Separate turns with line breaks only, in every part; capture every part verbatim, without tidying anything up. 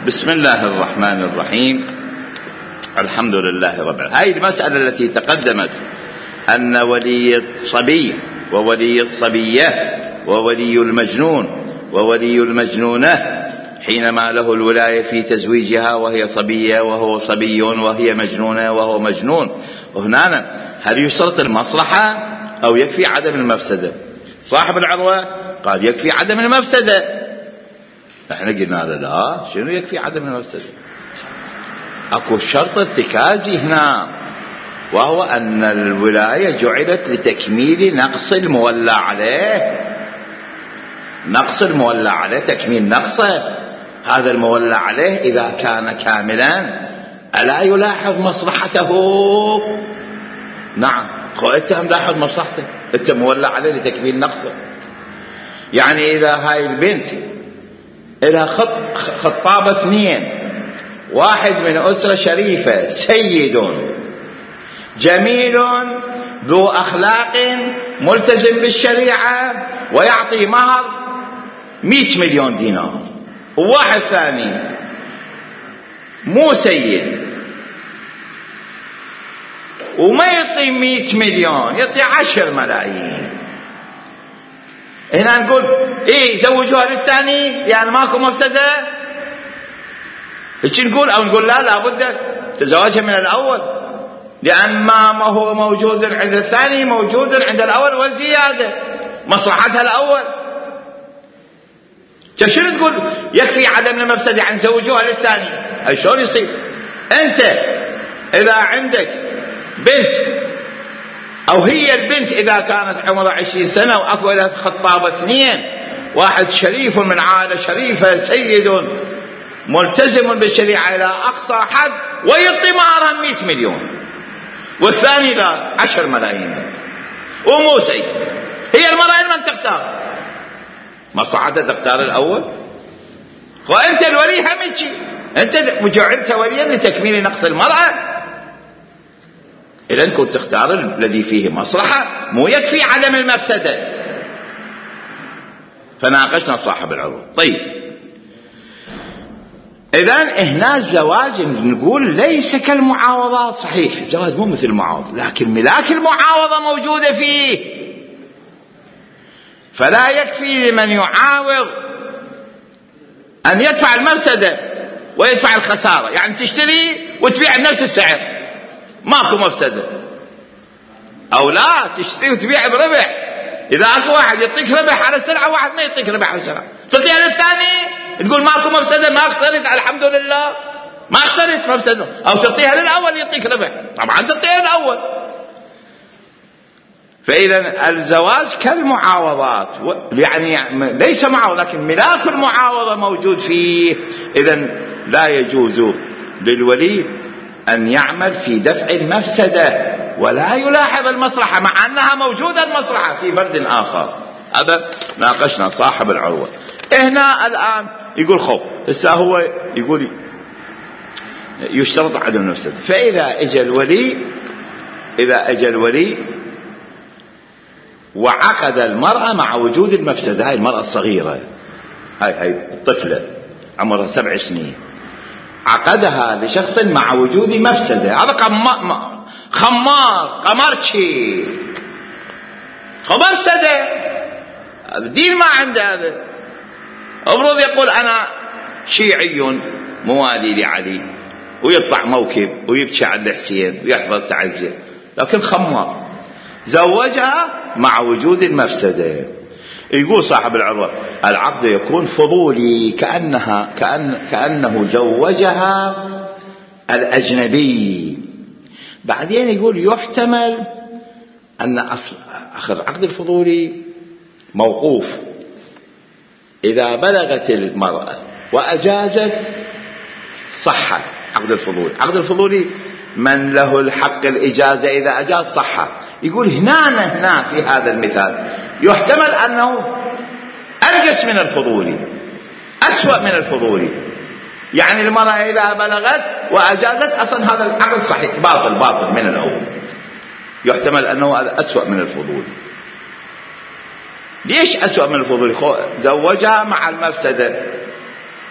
بسم الله الرحمن الرحيم. الحمد لله رب العالمين. هذه المسألة التي تقدمت أن ولي الصبي وولي الصبية وولي المجنون وولي المجنونة حينما له الولاية في تزويجها وهي صبية وهو صبي وهي مجنونة وهو مجنون، وهنا هل يشترط المصلحة أو يكفي عدم المفسدة؟ صاحب العروة قال يكفي عدم المفسدة. احنا قلنا لا، شنو يكفي عدم المفسدة؟ اكو شرط ارتكازي هنا، وهو ان الولاية جعلت لتكميل نقص المولى عليه. نقص المولى عليه تكميل نقصه. هذا المولى عليه اذا كان كاملا الا يلاحظ مصلحته؟ نعم، انت ملاحظ مصلحته، انت مولى عليه لتكميل نقصه. يعني اذا هاي البنت إلى خط خطابة اثنين، واحد من أسرة شريفة سيد جميل ذو أخلاق ملتزم بالشريعة ويعطي مهر مئة مليون دينار، وواحد ثاني مو سيد وما يعطي مئة مليون، يعطي عشر ملايين. هنا نقول ايه زوجوها للثاني يعني ماكو مفسدة؟ ايش نقول؟ او نقول لا لابد تزوجها من الاول، لان ما ما هو موجود عند الثاني موجود عند الاول والزيادة، مصلحتها الاول. شنو تقول يكفي عدم المفسدة يعني زوجوها للثاني؟ اي شلون يصير؟ انت اذا عندك بنت أو هي البنت إذا كانت عمرها عشرين سنة وأكو لها خطابة اثنين، واحد شريف من عائلة شريفة سيد ملتزم بالشريعة إلى أقصى حد ويعطي مهرها مئة مليون، والثاني لا عشر ملايين ومو سيد، هي المرأة من تختار؟ مصلحتها تختار الأول. وأنت الولي همشي، أنت جعلت وليا لتكميل نقص المرأة، إذن كنت تختار الذي فيه مصلحة، مو يكفي عدم المفسدة. فناقشنا صاحب العروض. طيب إذن هنا الزواج نقول ليس كالمعاوضات، صحيح الزواج مو مثل المعاوضة، لكن ملاك المعاوضة موجودة فيه، فلا يكفي لمن يعاوض أن يدفع المفسدة ويدفع الخسارة، يعني تشتري وتبيع بنفس السعر ماكو مفسدة، او لا تشتري وتبيع بربح. اذا اكو واحد يعطيك ربح على السلعة واحد ما يعطيك ربح على السلعة، تعطيها للثاني تقول ماكو مفسدة، ما خسرت الحمد لله ما خسرت مفسدة، او تعطيها للاول يعطيك ربح، طبعا تعطيها الاول. فاذا الزواج كالمعاوضات، يعني ليس معاوضة لكن ملاك المعاوضة موجود فيه. اذا لا يجوز للولي أن يعمل في دفع المفسدة ولا يلاحظ المصلحة، مع أنها موجودة المصلحة في فرد آخر. هذا ناقشنا صاحب العروة. هنا الآن يقول خب هسه هو يقول يشترط عدم المفسدة. فإذا اجى الولي إذا اجى الولي وعقد المرأة مع وجود المفسدة، هاي المرأة الصغيرة، هاي هاي الطفلة عمرها سبع سنين، عقدها لشخص مع وجود مفسدة، هذا قمار خمار قمرشي مفسدة، الدين ما عنده. هذا أفرض يقول أنا شيعي موالي لعلي ويطلع موكب ويبكي على الحسين ويحضر تعزية، لكن خمار زوجها مع وجود المفسدة. يقول صاحب العروة العقد يكون فضولي، كأنها كأن كأنه زوجها الأجنبي. بعدين يقول يحتمل أن أصل آخر العقد الفضولي موقوف، إذا بلغت المرأة وأجازت صحة عقد الفضولي. عقد الفضولي من له الحق الإجازة إذا أجاز صحة. يقول هنا هنا في هذا المثال يحتمل أنه أنجس من الفضولي، أسوأ من الفضولي، يعني المرأة إذا بلغت وأجازت أصلا هذا العقد صحيح باطل باطل من الأول، يحتمل أنه هذا أسوأ من الفضولي. ليش أسوأ من الفضولي؟ زوجها مع المفسدة،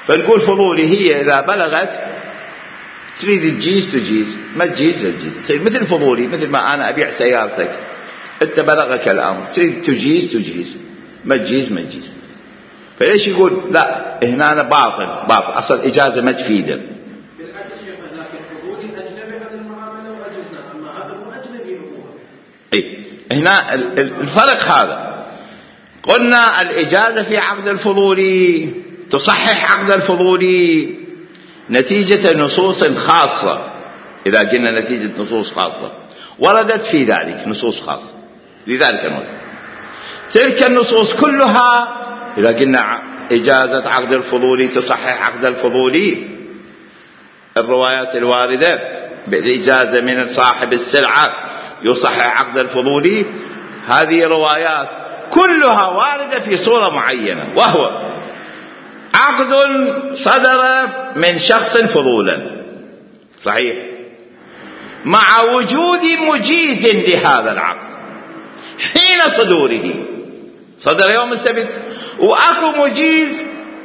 فنقول فضولي هي إذا بلغت تريد تجيز تجيز، ما تجيز لا تجيز. تصير مثل فضولي، مثل ما أنا أبيع سيارتك أنت بلغك الأمر تريد تجيز تجيز، ما تجيز ما تجيز. فليش يقول لا هنا أنا باطل باطل، أصل إجازة ما تفيده.
بالعكس شيخنا، لكن فضولي أجنبي هذه المعاملة وأجزنا، أما هذا مو أجنبي هو.
إيه هنا الفرق هذا. قلنا الإجازة في عقد الفضولي تصحح عقد الفضولي نتيجة نصوص خاصة. إذا قلنا نتيجة نصوص خاصة وردت في ذلك نصوص خاصة، لذلك نقول تلك النصوص كلها. إذا قلنا إجازة عقد الفضولي تصحح عقد الفضولي، الروايات الواردة بالإجازة من صاحب السلعة يصحح عقد الفضولي، هذه روايات كلها واردة في صورة معينة، وهو عقد صدر من شخص فضولا صحيح، مع وجود مجيز لهذا العقد حين صدوره. صدر يوم السبت وأخو مجيز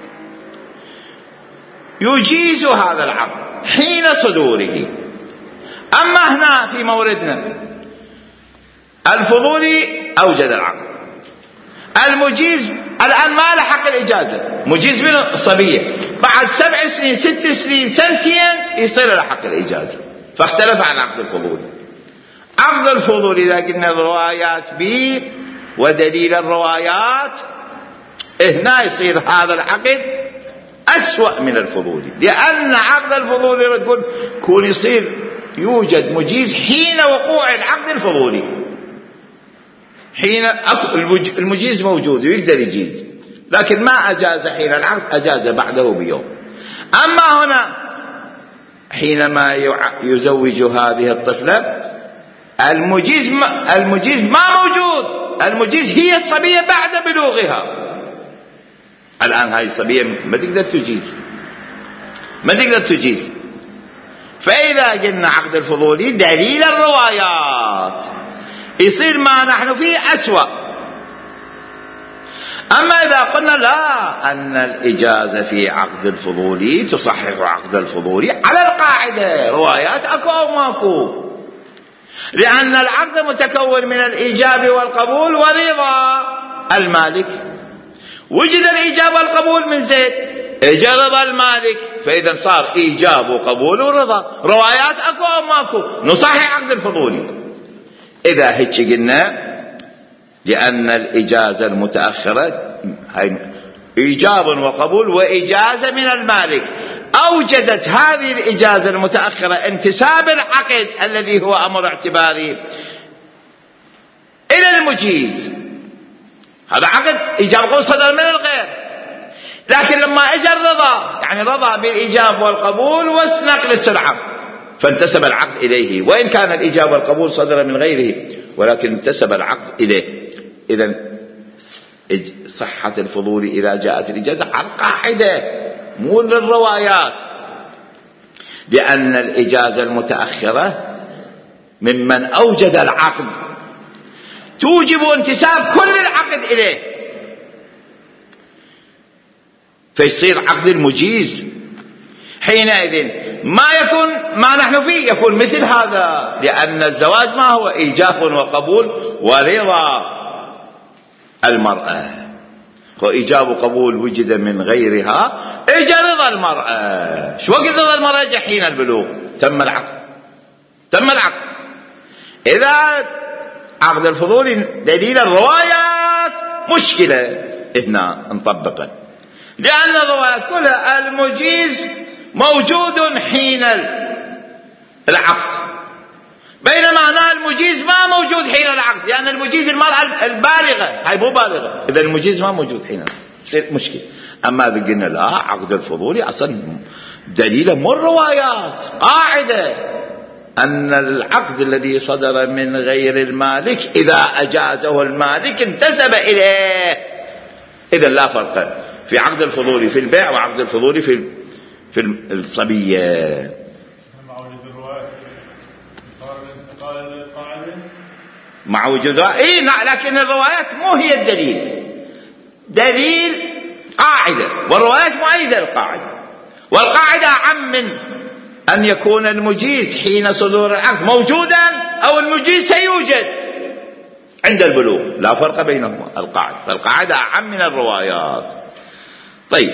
يجيز هذا العقد حين صدوره. أما هنا في موردنا الفضولي أوجد العقد، المجيز الآن ما له حق الإجازة، مجيز من الصبية، بعد سبع سنين ست سنين سنتين يصير له حق الإجازة، فاختلف عن عقد الفضولي. عقد الفضولي إذا قلنا الروايات به ودليل الروايات، هنا يصير هذا العقد أسوأ من الفضولي، لأن عقد الفضولي تقول كون يصير يوجد مجيز حين وقوع العقد الفضولي، حين المجيز موجود ويقدر يجيز، لكن ما أجاز حين العقد، أجاز بعده بيوم. أما هنا حينما يزوج هذه الطفلة المجيز ما, المجيز ما موجود، المجيز هي الصبية بعد بلوغها. الآن هاي الصبية ما تقدر تجيز، ما تقدر تجيز. فإذا قلنا عقد الفضولي دليل الروايات يصير ما نحن فيه أسوأ. أما إذا قلنا لا أن الإجازة في عقد الفضولي تصحح عقد الفضولي على القاعدة روايات أكو أو ماكو، لأن العقد متكون من الإيجاب والقبول ورضا المالك، وجد الإيجاب والقبول من زيد، اجى رضا المالك، فإذا صار إيجاب وقبول ورضا، روايات أكو أو ماكو، نصحح عقد الفضولي. إذا هيك قلنا لأن الإجازة المتأخرة هاي إيجاب وقبول وإجازة من المالك، أوجدت هذه الإجازة المتأخرة انتساب العقد الذي هو أمر اعتباري إلى المجيز. هذا عقد إيجاب وقبول صدر من الغير، لكن لما اجى الرضا يعني رضى بالإيجاب والقبول ونقل السلعة فانتسب العقد إليه، وإن كان الإيجاب والقبول صدر من غيره ولكن انتسب العقد إليه. إذن صحة الفضول إذا جاءت الإجازة على القاعدة مو للروايات، لأن الإجازة المتأخرة ممن أوجد العقد توجب انتساب كل العقد إليه، فيصير عقد المجيز حينئذ ما يكون ما نحن فيه، يكون مثل هذا، لأن الزواج ما هو إيجاب وقبول ورضا المرأة، وإيجاب وقبول وجد من غيرها، إجا رضا المرأة. شو وقت رضا المرأة؟ جاء حين البلوغ، تم العقد، تم العقد. إذا عقد الفضول دليل الروايات مشكلة هنا نطبقه، لأن الروايات كلها المجيز موجود حين العقد، بينما هنا المجيز ما موجود حين العقد، لأن المجيز المرأة البالغة، هاي مو بالغة، إذا المجيز ما موجود حين تصير مشكلة. أما إذا قلنا لا عقد الفضولي أصلا دليل مو الروايات، قاعدة أن العقد الذي صدر من غير المالك إذا أجازه المالك انتسب إليه. إذا لا فرق في عقد الفضولي في البيع وعقد الفضولي في في الصبية. مع وجود اي نعم، لكن الروايات مو هي الدليل، دليل قاعدة، والروايات مؤيدة للقاعدة، والقاعدة أعم من أن يكون المجيز حين صدور العقد موجودا أو المجيز سيوجد عند البلوغ، لا فرق بينهما القاعدة، فالقاعدة أعم من الروايات. طيب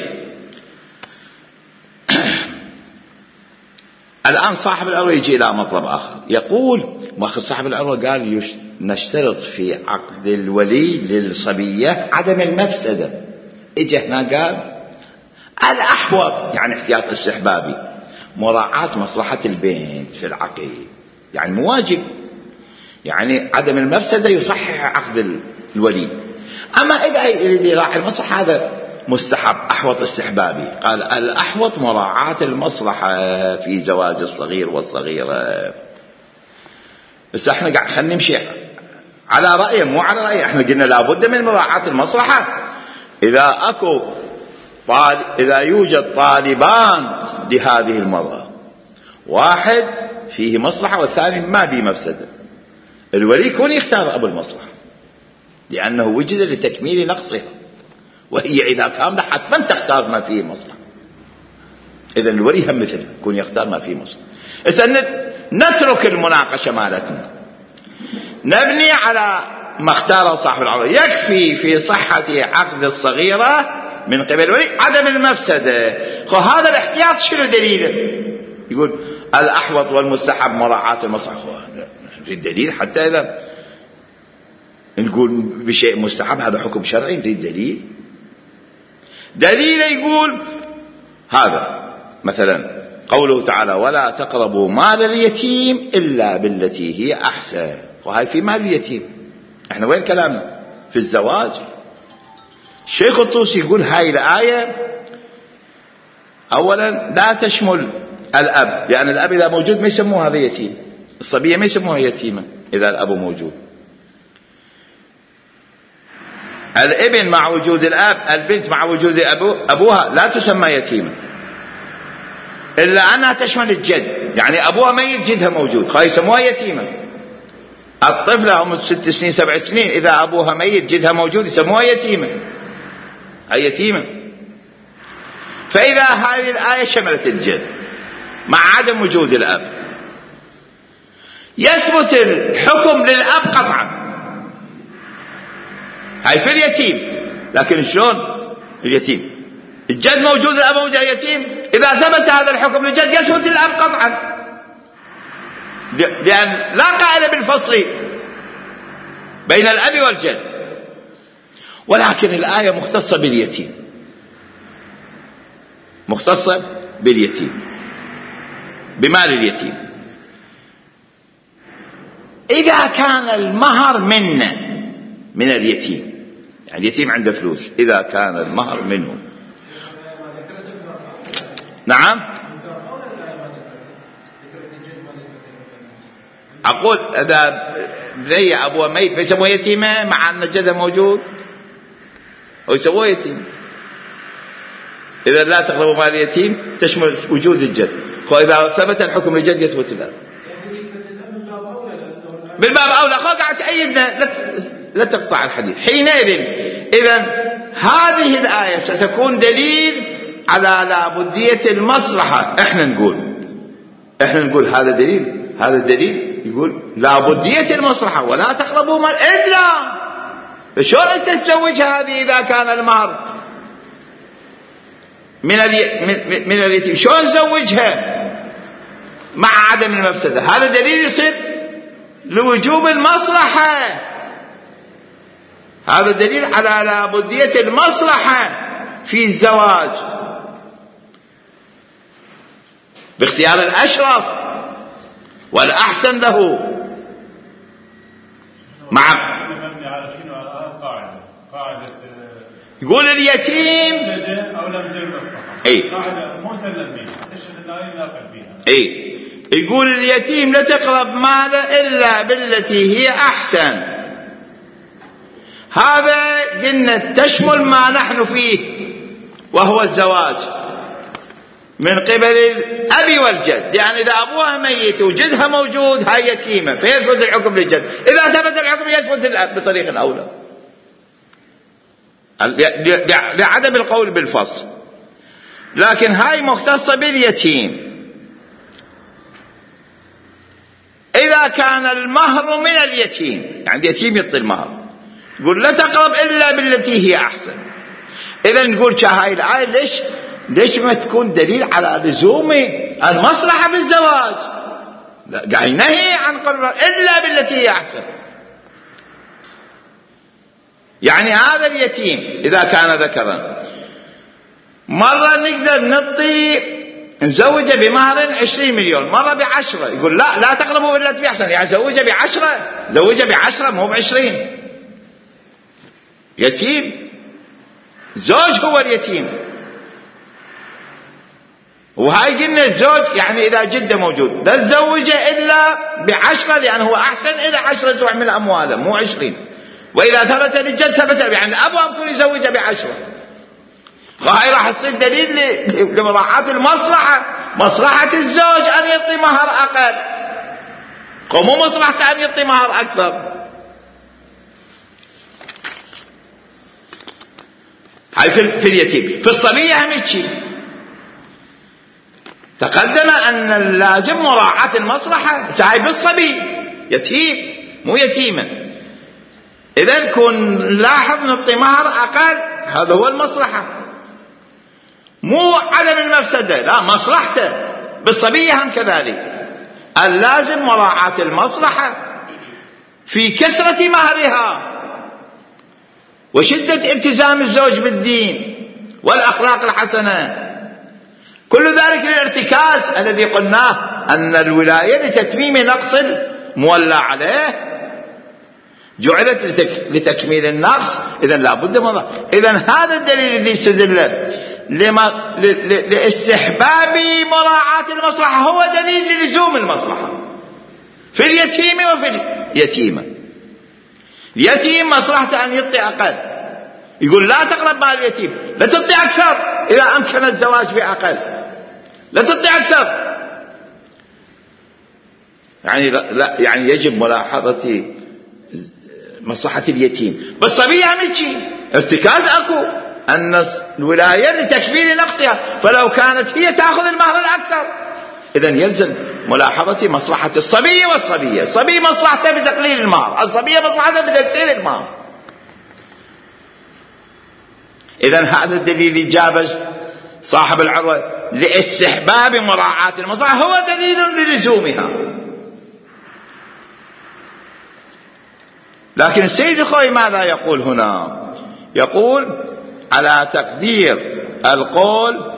الآن صاحب العروة يجي إلى مطلب آخر، يقول صاحب العروة قال نشترط في عقد الولي للصبية عدم المفسدة. إجا هنا قال الأحوط يعني احتياط استحبابي مراعاة مصلحة البنت في العقد، يعني مواجب، يعني عدم المفسدة يصحح عقد الولي. أما إذا يريد يراعي المصلحة هذا مستحب، أحوط استحبابي. قال الأحوط مراعاة المصلحة في زواج الصغير والصغيرة. بس احنا قاعد خلينا نمشي على رأيه مو على رأيه، احنا قلنا لابد من مراعاة المصلحة. إذا أكو طالب، إذا يوجد طالبان لهذه المرأة، واحد فيه مصلحة والثاني ما به مفسدة، الولي يكون يختار أبو المصلحة لأنه وجد لتكميل نقصها، وهي إذا كان حتما تختار ما فيه مصلحة. إذا الولي هم مثله يكون يختار ما فيه مصلحة. إذا نترك المناقشة مالتنا، نبني على ما اختاره صاحب العروة. يكفي في صحة عقد الصغيرة من قبل الولي عدم المفسدة. هذا الاحتياط شنو دليله؟ يقول الأحوط والمستحب مراعاة المصلحة. الدليل حتى إذا نقول بشيء مستحب هذا حكم شرعي، نريد دليل. دليل يقول هذا مثلا قوله تعالى ولا تقربوا مال اليتيم إلا بالتي هي أحسن. وهي في مال اليتيم، احنا وين كلامنا في الزواج؟ الشيخ الطوسي يقول هاي الآية أولا لا تشمل الأب، لأن الأب إذا موجود ما يسموه هذا يتيم، الصبية ما يسموها يتيمة إذا الأب موجود. الابن مع وجود الأب، البنت مع وجود أبو أبوها لا تسمى يتيمة إلا أنها تشمل الجد، يعني أبوها ميت جدها موجود خاي يسموها يتيمة. الطفلة أم ست سنين سبع سنين إذا أبوها ميت جدها موجود يسموها يتيمة، هي يتيمة. فإذا هذه الآية شملت الجد مع عدم وجود الأب، يثبت الحكم للأب قطعا. هاي في اليتيم، لكن شلون اليتيم الجد موجود الأب موجود يتيم؟ إذا ثبت هذا الحكم للجد يثبت الأب قطعا، لأن لا قائل بالفصل بين الأب والجد. ولكن الآية مختصة باليتيم، مختصة باليتيم بمال اليتيم. إذا كان المهر منه من اليتيم، يعني اليتيم عنده فلوس، إذا كان المهر منه نعم أقول إذا بني أبوه ميت بيسموه يتيمة مع أن جده موجود ويسموه يتيم. إذا لا تقربوا مال اليتيم تشمل وجود الجد، وإذا ثبت الحكم للجد يثبت الأب بالباب أولى. خو قاعد تأيدنا لا تقطع الحديث. حينئذ إذا هذه الآية ستكون دليل على لابدية المصلحة. إحنا نقول إحنا نقول هذا دليل، هذا دليل يقول لابدية المصلحة ولا تقربوا مال إلا. شلون أنت تزوج هذه إذا كان المهر من من اليتيم؟ شلون تزوجها مع عدم المفسدة؟ هذا دليل يصير لوجوب المصلحة، هذا دليل على لابدية المصلحة في الزواج باختيار الأشرف والأحسن له. مع يقول اليتيم
أو لم تجد مصلحة،
أي
قاعدة مسلم بها تشهد الآية ناقل فيها.
أي يقول اليتيم لا تقرب ماله إلا بالتي هي أحسن. هذا قلنا تشمل ما نحن فيه وهو الزواج من قبل الأب والجد، يعني إذا أبوها ميت وجدها موجود هاي يتيمة فيثبت الحكم للجد، إذا ثبت الحكم يثبت الأب بطريق الأولى. لعدم القول بالفصل. لكن هاي مختصة باليتيم. إذا كان المهر من اليتيم، يعني اليتيم يعطي المهر، يقول لا تقرب إلا بالتي هي أحسن. إذا نقول كهاي الآية ليش ليش ما تكون دليل على لزوم المصلحة في الزواج؟ قاعد ينهي عن قرب إلا بالتي هي أحسن. يعني هذا اليتيم إذا كان ذكرا مرة نقدر نعطي نزوجه بمهر عشرين مليون، مرة بعشرة، يقول لا لا تقربوا إلا تبي أحسن، يعني زوجه بعشرة، زوجه بعشرة مو بعشرين. يتيم، زوج هو اليتيم. وهاي قلنا الزوج يعني إذا جده موجود لا تزوجه إلا بعشرة، لأنه هو أحسن إلى عشرة تروح من أمواله مو عشرين. وإذا ثبت للجد ثبت، يعني الأب أمكن يزوجه بعشرة. فهاي راح تصير دليل لمراعاة المصلحة، مصلحة الزوج أن يعطي مهر أقل، ومو مصلحته أن يعطي مهر أكثر. هاي في اليتيم. في الصبية هم شيء تقدم أن اللازم مراعاة المصلحة. ساعي بالصبي يتيم مو يتيما، إذا كن لاحظ نعطي مهر أقل، هذا هو المصلحة، مو عدم المفسدة، لا مصلحته. بالصبية هم كذلك، اللازم مراعاة المصلحة في كثرة مهرها وشدة التزام الزوج بالدين والأخلاق الحسنة. كل ذلك للارتكاز الذي قلناه أن الولاية لتتميم نقص المولى عليه جعلت لتكميل النقص. إذن لا بد من إذن هذا الدليل الذي استدل لما لاستحباب مراعاة المصلحة هو دليل للزوم المصلحة في اليتيم وفي اليتيمة. اليتيم مصلحته أن يعطي أقل، يقول لا تقرب مال اليتيم، لا تعطي أكثر إذا أمكن الزواج بأقل، لا تعطي أكثر. يعني لا, لا يعني يجب ملاحظة مصلحة اليتيم. بالصبية هم شيء ارتكاز أكو أن الولاية لتكميل نقصها، فلو كانت هي تأخذ المهر الأكثر إذن يلزم ملاحظة مصلحة الصبي والصبية. الصبي مصلحته بتقليل المهر، الصبية مصلحته بتكثير المهر. إذن هذا الدليل جاب صاحب العروة لاستحباب مراعاة المصلحة هو دليل للزومها. لكن السيد الخوي ماذا يقول هنا؟ يقول على تقدير القول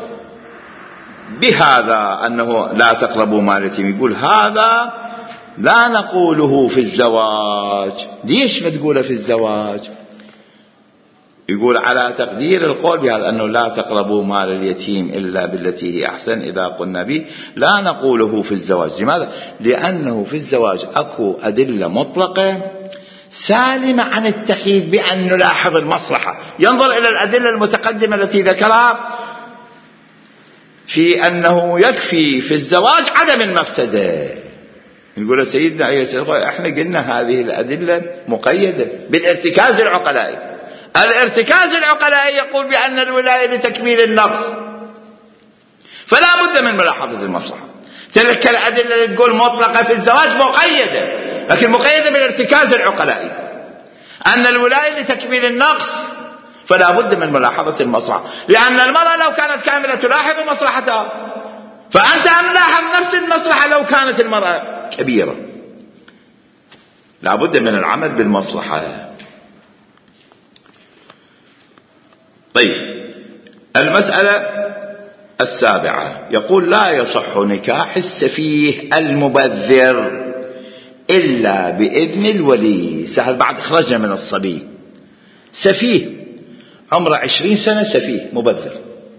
بهذا أنه لا تقربوا مال اليتيم، يقول هذا لا نقوله في الزواج. ليش ما تقوله في الزواج؟ يقول على تقدير القول بهذا أنه لا تقربوا مال اليتيم إلا بالتي هي أحسن إذا قلنا به لا نقوله في الزواج. لماذا؟ لأنه في الزواج أكو أدلة مطلقة سالمة عن التقييد بأن نلاحظ المصلحة، ينظر إلى الأدلة المتقدمة التي ذكرها في أنه يكفي في الزواج عدم المفسدة. نقول سيدنا أيها السيد احنا قلنا هذه الأدلة مقيدة بالارتكاز العقلائي. الارتكاز العقلائي يقول بأن الولاية لتكميل النقص، فلا بد من ملاحظة المصلحة. تلك الأدلة اللي تقول مطلقة في الزواج مقيدة، لكن مقيدة بالارتكاز العقلائي أن الولاية لتكميل النقص، فلا بد من ملاحظة المصلحة. لأن المرأة لو كانت كاملة تلاحظ مصلحتها، فأنت ملاحظ نفس المصلحة لو كانت المرأة كبيرة. لا بد من العمل بالمصلحة. طيب المسألة السابعة يقول لا يصح نكاح السفيه المبذر إلا بإذن الولي. سهل بعد خرجنا من الصبي، سفيه عمره عشرين سنة، سفيه مبذر،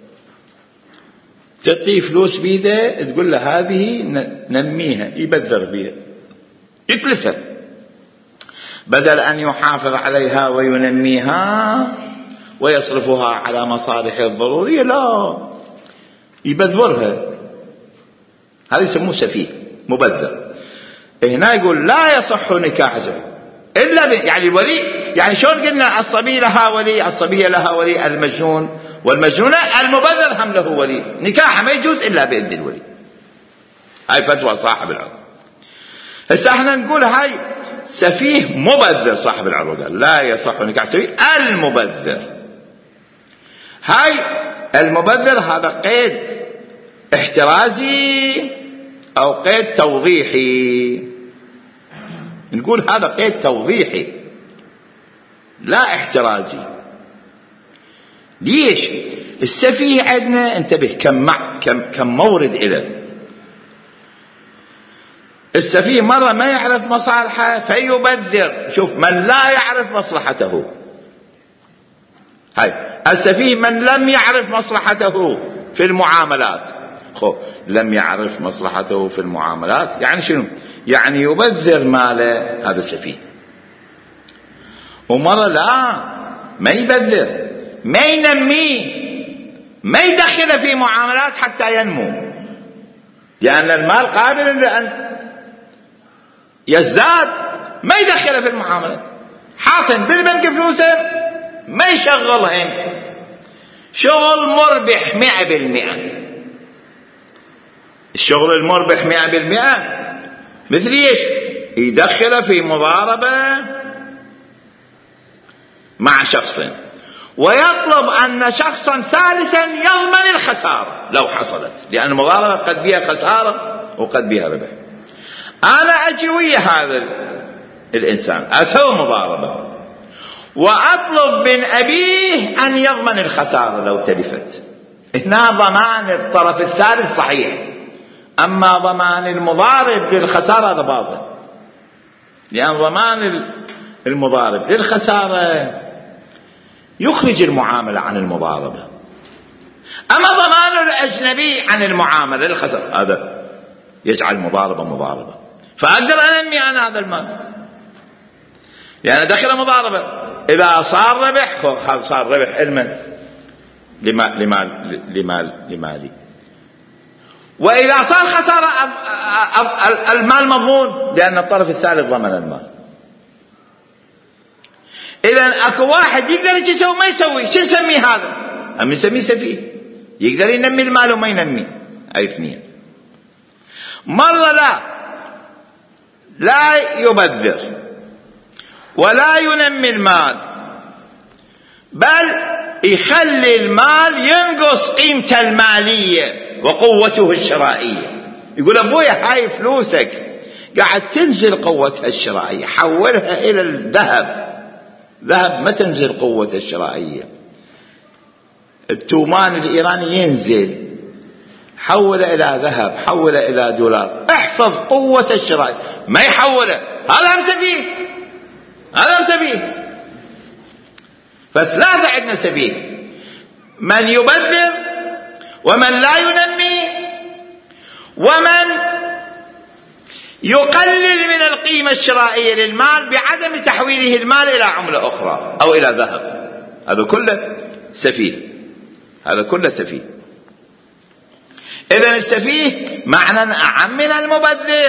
تعطيه فلوس بيده تقول له هذه نميها، يبذر بيها يتلفها، بدل أن يحافظ عليها وينميها ويصرفها على مصالحه الضرورية لا يبذرها. هذا يسموه سفيه مبذر. هنا يقول لا يصح نكاح سفيه إلا ب... يعني الولي يعني شلون قلنا الصبي لها ولي، الصبية لها ولي، المجنون والمجنونة، المبذر هم له ولي، نكاحه ما يجوز إلا بإذن الولي. هاي فتوى صاحب العروة. هسه احنا نقول هاي سفيه مبذر، صاحب العروة قال لا يصح نكاح سفيه المبذر. هاي المبذر هذا قيد احترازي أو قيد توضيحي، نقول هذا قيد توضيحي لا احترازي. ليش؟ السفيه عندنا انتبه كم مع كم كم مورد إليه. السفيه مرة ما يعرف مصالحه فيبذر. شوف، من لا يعرف مصلحته، هاي السفيه من لم يعرف مصلحته في المعاملات. خو لم يعرف مصلحته في المعاملات يعني شنو؟ يعني يبذر ماله، هذا سفيه. ومرة لا ما يبذر، ما ينميه، ما يدخل في معاملات حتى ينمو، لأن المال قابل لأن يزداد، ما يدخل في المعاملات. حاطن بالبنك فلوسه ما يشغلهن، شغل مربح مئة بالمئة. الشغل المربح مئة بالمئة مثل ايش؟ يدخل في مضاربة مع شخص ويطلب أن شخصا ثالثا يضمن الخسارة لو حصلت، لأن المضاربة قد بها خسارة وقد بها ربح. أنا أجي ويا هذا الإنسان أسوي مضاربة وأطلب من أبيه أن يضمن الخسارة لو تلفت. هنا ضمان الطرف الثالث صحيح، أما ضمان المضارب للخسارة هذا باطل، لأن ضمان المضارب للخسارة يخرج المعاملة عن المضاربة، أما ضمان الأجنبي عن المعاملة للخسارة هذا يجعل مضاربة مضاربة. فأقدر أنمي أنا هذا المال، يعني دخل مضاربة، إذا صار ربح هذا صار ربح علما لمال لمال لمال لمالي، وإذا صار خسارة المال مضمون لأن الطرف الثالث ضمن المال. إذن أكو واحد يقدر يسوي ما يسوي، شو نسميه هذا؟ هم نسميه سفيه، يقدر ينمي المال وما ينمي. أي اثنين. مرة لا لا يبذر ولا ينمي المال، بل يخلي المال ينقص قيمته المالية وقوته الشرائية. يقول أبويا هاي فلوسك قاعد تنزل قوتها الشرائية، حولها إلى الذهب. ذهب ما تنزل قوته الشرائية. التومان الإيراني ينزل، حوله إلى ذهب، حوله إلى دولار، احفظ قوة الشرائية، ما يحوله. هذا هم سفيه، هذا هم سفيه. فثلاثة عندنا سفيه: من يبذر، ومن لا ينمي، ومن يقلل من القيمة الشرائية للمال بعدم تحويله المال إلى عملة أخرى أو إلى ذهب. هذا كله سفيه، هذا كله سفيه. إذن السفيه معنى أعم من المبذر،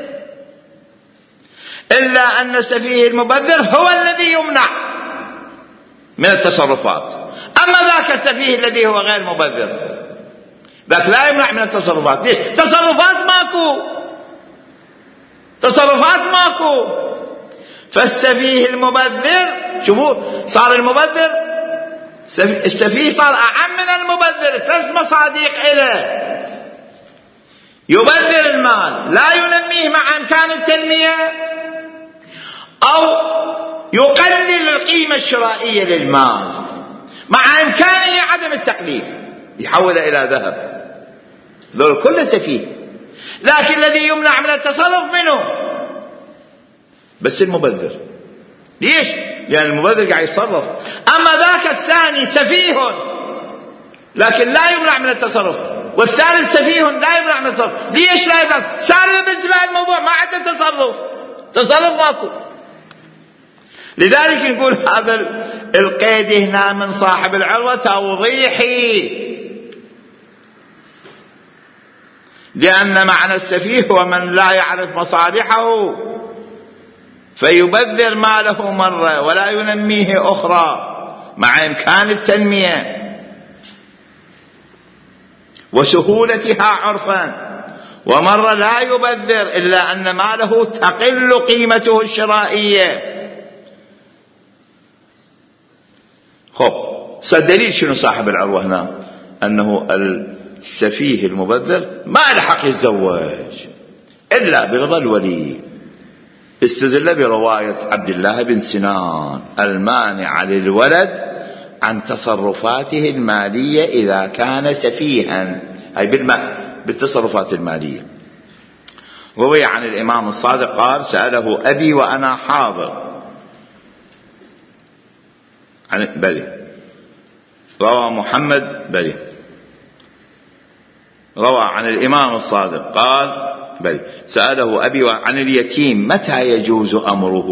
إلا أن السفيه المبذر هو الذي يمنع من التصرفات، أما ذاك السفيه الذي هو غير مبذر ذاك لا يمنع من التصرفات. ليش؟ تصرفات ماكو، تصرفات ماكو. فالسفيه المبذر، شوفوا صار المبذر، السفيه صار أعم من المبذر. ثلاث مصادق إله: يبذر المال، لا ينميه مع إمكان التنمية، أو يقلل القيمة الشرائية للمال مع إمكانه عدم التقليل، يحوله إلى ذهب. ذول كله سفيه. لكن الذي يمنع من التصرف منه بس المبذر. ليش؟ لأن المبذر قاعد يتصرف. أما ذاك الثاني سفيه لكن لا يمنع من التصرف، والثالث سفيه لا يمنع من التصرف. ليش لا يمنع؟ سالم بانتباه الموضوع، ما عنده تصرف، تصرف ماكو. لذلك نقول هذا القيد هنا من صاحب العروة توضيحي، لأن معنى السفيه هو من لا يعرف مصالحه فيبذر ماله مرة ولا ينميه أخرى مع إمكان التنمية وسهولتها عرفا، ومرة لا يبذر إلا أن ماله تقل قيمته الشرائية. خب سدليل شنو صاحب العروة هنا؟ أنه السفيه المبذر ما له حق يتزوج إلا برضا الولي. استدل برواية عبد الله بن سنان المانع للولد عن تصرفاته المالية إذا كان سفيها، أي بالتصرفات المالية. روي عن الإمام الصادق قال: سأله أبي وأنا حاضر. عن بلي روى محمد بلي روى عن الإمام الصادق قال: بل سأله أبي عن اليتيم متى يجوز أمره؟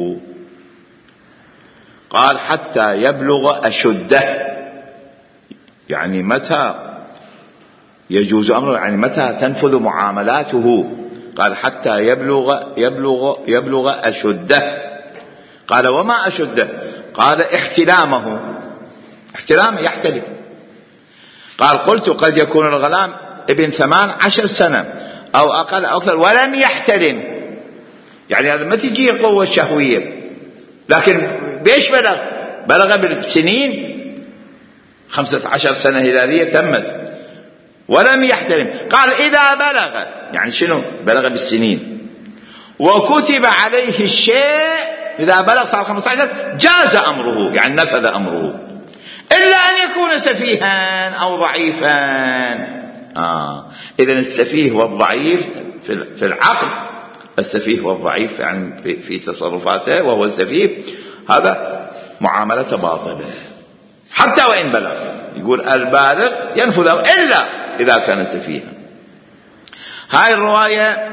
قال: حتى يبلغ أشده. يعني متى يجوز أمره؟ يعني متى تنفذ معاملاته؟ قال: حتى يبلغ يبلغ يبلغ أشده. قال: وما أشده؟ قال: احتلامه. احتلامه يحتلم. قال: قلت: قد يكون الغلام ابن ثمان عشر سنة أو أقل أو أكثر ولم يحتلم، يعني هذا ما تجي القوة الشهوية، لكن بيش بلغ؟ بلغ بالسنين، خمسة عشر سنة هلالية تمت ولم يحتلم. قال: إذا بلغ، يعني شنو بلغ بالسنين، وكتب عليه الشيء، إذا بلغ صار خمسة عشر جاز أمره، يعني نفذ أمره، إلا أن يكون سفيها أو ضعيفا. آه. إذن السفيه والضعيف في العقل، السفيه والضعيف يعني في تصرفاته وهو السفيه، هذا معاملة باطلة حتى وإن بلغ. يقول البالغ ينفذ إلا إذا كان سفيها. هاي الرواية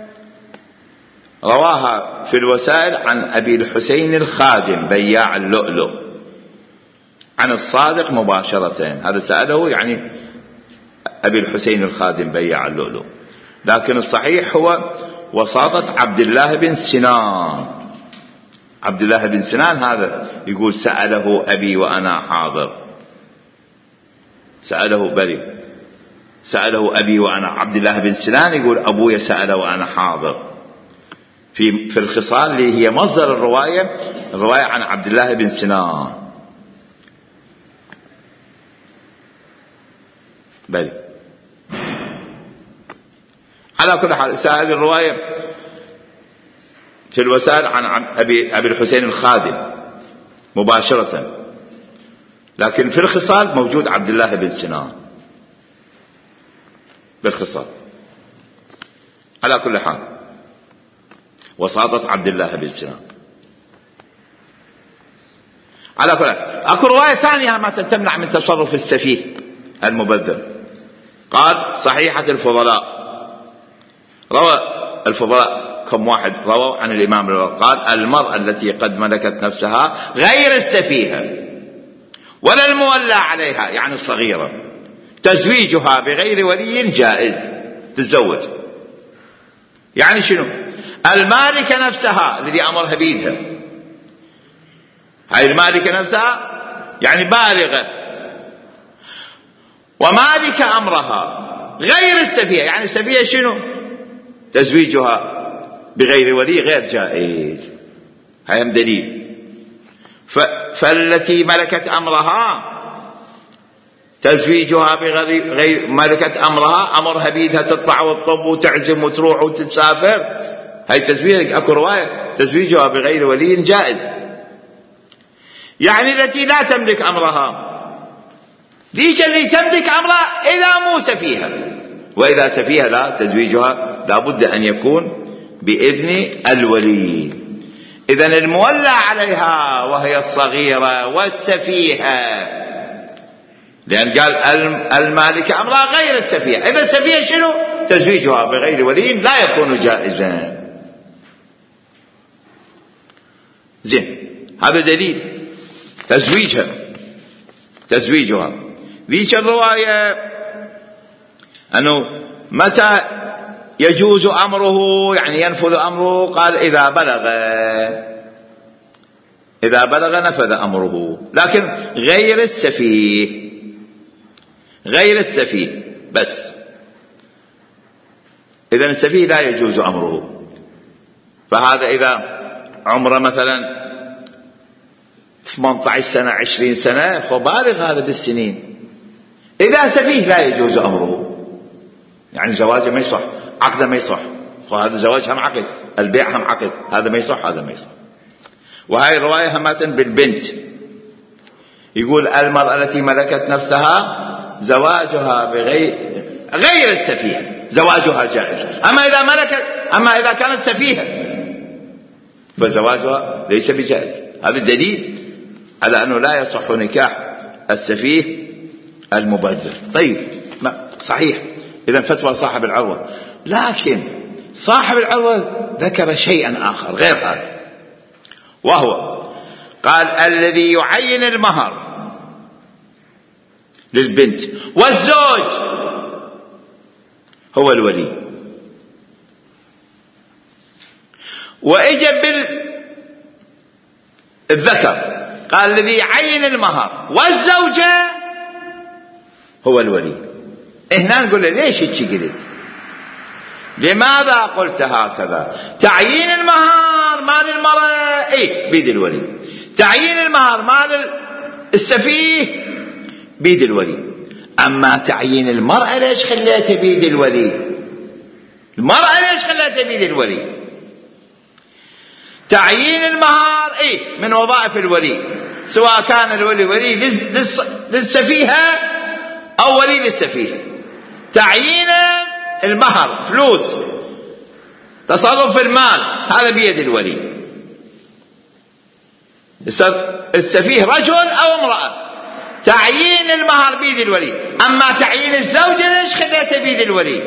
رواها في الوسائل عن أبي الحسين الخادم بياع اللؤلؤ عن الصادق مباشرة. هذا سأله يعني أبي الحسين الخادم بياع اللؤلؤ، لكن الصحيح هو وساطة عبد الله بن سنان. عبد الله بن سنان هذا يقول: سأله أبي وأنا حاضر. سأله بلي سأله أبي وأنا. عبد الله بن سنان يقول: أبوي سأله وأنا حاضر. في في الخصال اللي هي مصدر الرواية، الرواية عن عبد الله بن سنان. بلي على كل حال هذه الرواية في الوسائل عن أبي, أبي الحسين الخادم مباشرة، لكن في الخصال موجود عبد الله بن سنان بالخصال. على كل حال وساطة عبد الله بن سنان. على كل حال أكو رواية ثانية ما تمنع من تصرف السفيه المبذر. قال: صحيحة الفضلاء، روى الفضلاء كم واحد رووا عن الإمام البخاري قال: المرأة التي قد ملكت نفسها غير السفيهة ولا المولى عليها، يعني الصغيرة، تزويجها بغير ولي جائز. تتزوج يعني شنو؟ المالكة نفسها الذي أمرها بيدها، هاي المالكة نفسها يعني بالغة، ومالك أمرها غير السفيهة، يعني السفيهة شنو؟ تزويجها بغير ولي غير جائز. هاي هم دليل. فالتي ملكت أمرها تزويجها بغير غير ملكة أمرها، أمرها بيدها تطلع وتطب وتعزم وتروح وتتسافر، هاي تزويج. أكو رواية تزويجها بغير ولي جائز، يعني التي لا تملك أمرها. ذيك اللي تملك أمرها إذا مو سفيها، وإذا سفيها لا، تزويجها لابد أن يكون بإذن الولي. إذن المولى عليها وهي الصغيرة والسفيهة، لأن قال المالكة أمرها غير السفيهة. إذا السفيهة شنو؟ تزويجها بغير ولي لا يكون جائزا. زين، هذا دليل تزويجها تزويجها. ذيك الرواية أنه متى يجوز أمره يعني ينفذ أمره، قال إذا بلغ إذا بلغ نفذ أمره، لكن غير السفيه، غير السفيه بس. إذن السفيه لا يجوز أمره. فهذا إذا عمره مثلا ثمانية عشر سنة عشرين سنة فبالغ هذا بالسنين. إذا سفيه لا يجوز أمره، يعني زواجه ما يصح، عقده ما يصح، وهذا زواج هم عقد، البيع هم عقد، هذا ما يصح هذا ما يصح. وهذه الرواية همة بالبنت، يقول المرأة التي ملكت نفسها زواجها بغير غير السفيه زواجها جائز، أما إذا ملكت أما إذا كانت سفيهة فزواجها ليس بجائز. هذا دليل على أنه لا يصح نكاح السفيه المبذر. طيب صحيح، إذن فتوى صاحب العروة، لكن صاحب العروة ذكر شيئا آخر غير هذا، وهو قال الذي يعين المهر للبنت والزوج هو الولي. وإجب بالذكر قال الذي يعين المهر والزوجة هو الولي. هنا نقول له ليش هيك قلت؟ لماذا قلت هكذا؟ تعيين المهر مال المرأة ايه بيد الولي، تعيين المهر مال السفيه بيد الولي. اما تعيين المرأة ليش خليته بيد الولي؟ المرأة ليش خليته بيد الولي؟ تعيين المهر ايه من وظائف الولي، سواء كان الولي ولي للسفيهة او ولي للسفيه. تعيين المهر فلوس، تصرف في المال، هذا بيد الولي. السفيه رجل او امرأة، تعيين المهر بيد الولي. اما تعيين الزوجة ليش خليته بيد الولي؟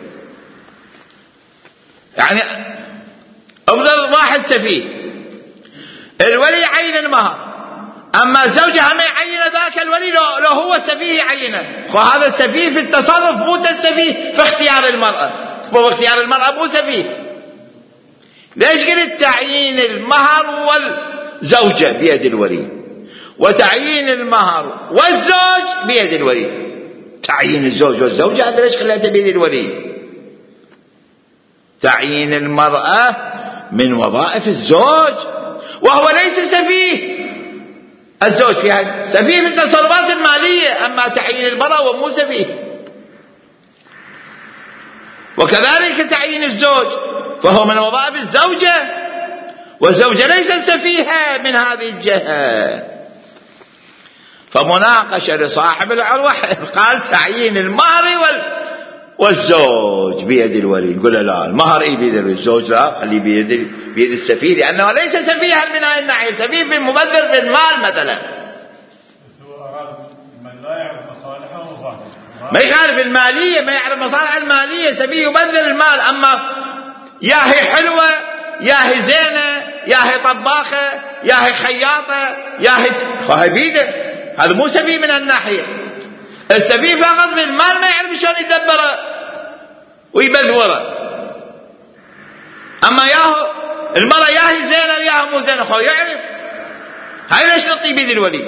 يعني افضل واحد سفيه، الولي يعين المهر، اما زوجها ما يعين ذاك الولي، لو, لو هو السفيه يعينه. وهذا السفيه في التصرف مو السفيه في اختيار المرأة، هو اختيار المرأة مو سفيه. ليش قلت تعيين المهر والزوجة بيد الولي، وتعيين المهر والزوج بيد الولي؟ تعيين الزوج والزوجة هذا ليش خليته بيد الولي؟ تعيين المرأة من وظائف الزوج، وهو ليس سفيه. الزوج فيها سفيه في التصرفات المالية، أما تعيين المرأة ومو سفيه. وكذلك تعيين الزوج فهو من وظائف الزوجة، والزوجة ليست سفيهة من هذه الجهة. فمناقشة لصاحب العروة قال تعيين المهر وال والزوج بيد الولي. يقول لا، المهر ايه بيد الولي، الزوج لا، خليه بيد بيد السفيه، لانه ليس سفيها من هذه الناحيه، سفيه في المبذر في المال مثلا.
بس هو اراد من لا يعرف مصالحه ومصالحه،
ما يعرف الماليه، ما يعرف مصالح الماليه، سفيه يبذر المال. اما يا هي حلوه، يا هي زينه، يا هي طباخه، يا هي خياطه، يا هي فهي بيده، هذا مو سفيه من الناحيه. السفيه فقط بالمال، ما يعرف شلون يدبره ويبذوره. اما ياهو المرأة ياهي زينة وياهو مو زينة، خو يعرف. هاي ليش نعطي بيد الولي؟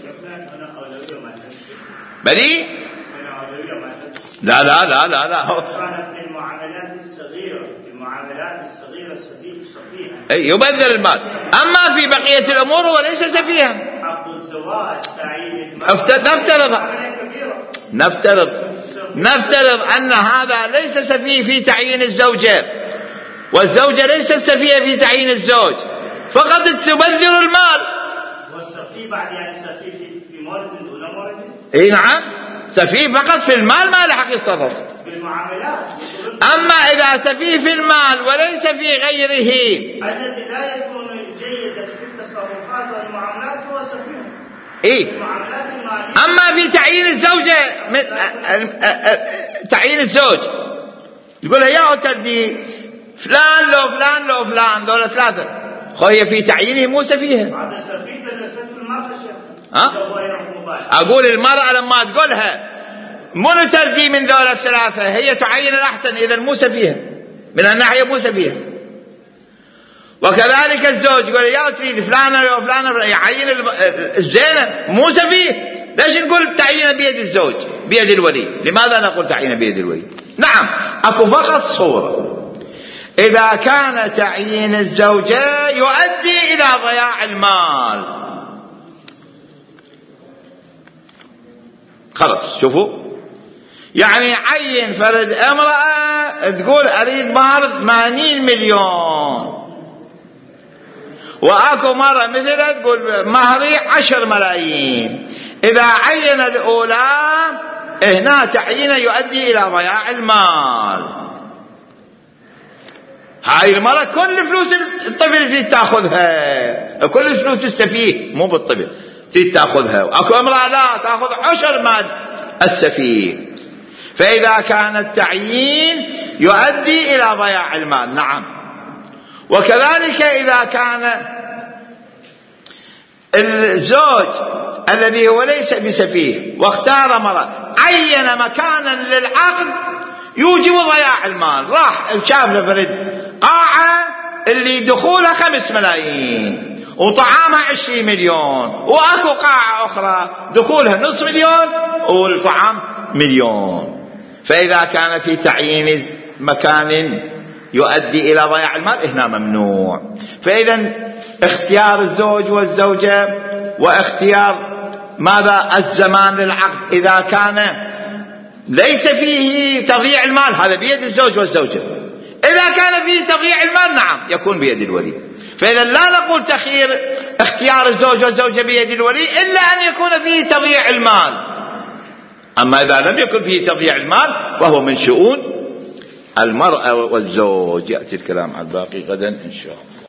بلي لا لا لا لا لا
كانت في المعاملات الصغيرة، في المعاملات الصغيرة صفيها،
اي يبذل المال. اما في بقية الامور هو ليس سفيها.
عقد الزواج، تعيين
نفترض نفترض نفترض ان هذا ليس سفيه في تعيين الزوجة، والزوجة ليست سفيه في تعيين الزوج، فقط تبذر المال.
والسفيه بعد يعني سفيه في مورد دون مورد.
اي نعم، سفيه فقط في المال، ما له حق يتصرف
بالمعاملات.
اما اذا سفيه في المال وليس في غيره
الذي لا يكون جيدا في التصرفات والمعاملات هو سفيه.
ايه، اما في تعيين الزوجة، تعيين الزوج يقول يا تردي فلان لو فلان لو فلان دول ثلاثة، هي في تعيينه مو سفيهة.
هذا سفيه درست في المرأة شيخ.
ها؟ اقول المرأة لما تقولها منو تردي من دول الثلاثة، هي تعين الاحسن، اذا مو سفيهة. من الناحية مو سفيه. وكذلك الزوج يقول يا تريد فلانة أو فلانة يعين الزينة، مو سفيه. ليش نقول تعيين بيد الزوج بيد الولي؟ لماذا نقول تعيين بيد الولي؟ نعم أكو فقط صورة، إذا كان تعيين الزوجة يؤدي إلى ضياع المال. خلص شوفوا، يعني عين فرد امرأة تقول أريد مهر ثمانين مليون، وأكو مرة مثلها تقول مهري عشر ملايين. إذا عين الأولى هنا تعيين يؤدي إلى ضياع المال. هاي المرة كل فلوس الطفل تريد تاخذها، كل فلوس السفيه مو بالطفل تريد تاخذها، واكو امرأة لا تاخذ عشر مال السفيه. فإذا كان التعيين يؤدي إلى ضياع المال. نعم. وكذلك إذا كان الزوج الذي هو ليس بسفيه واختار مرة عين مكانا للعقد يوجب ضياع المال، راح شاف لفرد قاعة اللي دخولها خمس ملايين وطعامها عشرين مليون، وأكو قاعة أخرى دخولها نصف مليون والطعام مليون. فإذا كان في تعيين مكان يؤدي إلى ضياع المال هنا ممنوع. فإذا اختيار الزوج والزوجة واختيار ماذا الزمان للعقد إذا كان ليس فيه تضييع المال هذا بيد الزوج والزوجة. إذا كان فيه تضييع المال نعم يكون بيد الولي. فإذا لا نقول تخيير اختيار الزوج والزوجة بيد الولي إلا أن يكون فيه تضييع المال. أما إذا لم يكن فيه تضييع المال فهو من شؤون المرأة والزوج. يأتي الكلام على الباقي غدا إن شاء الله.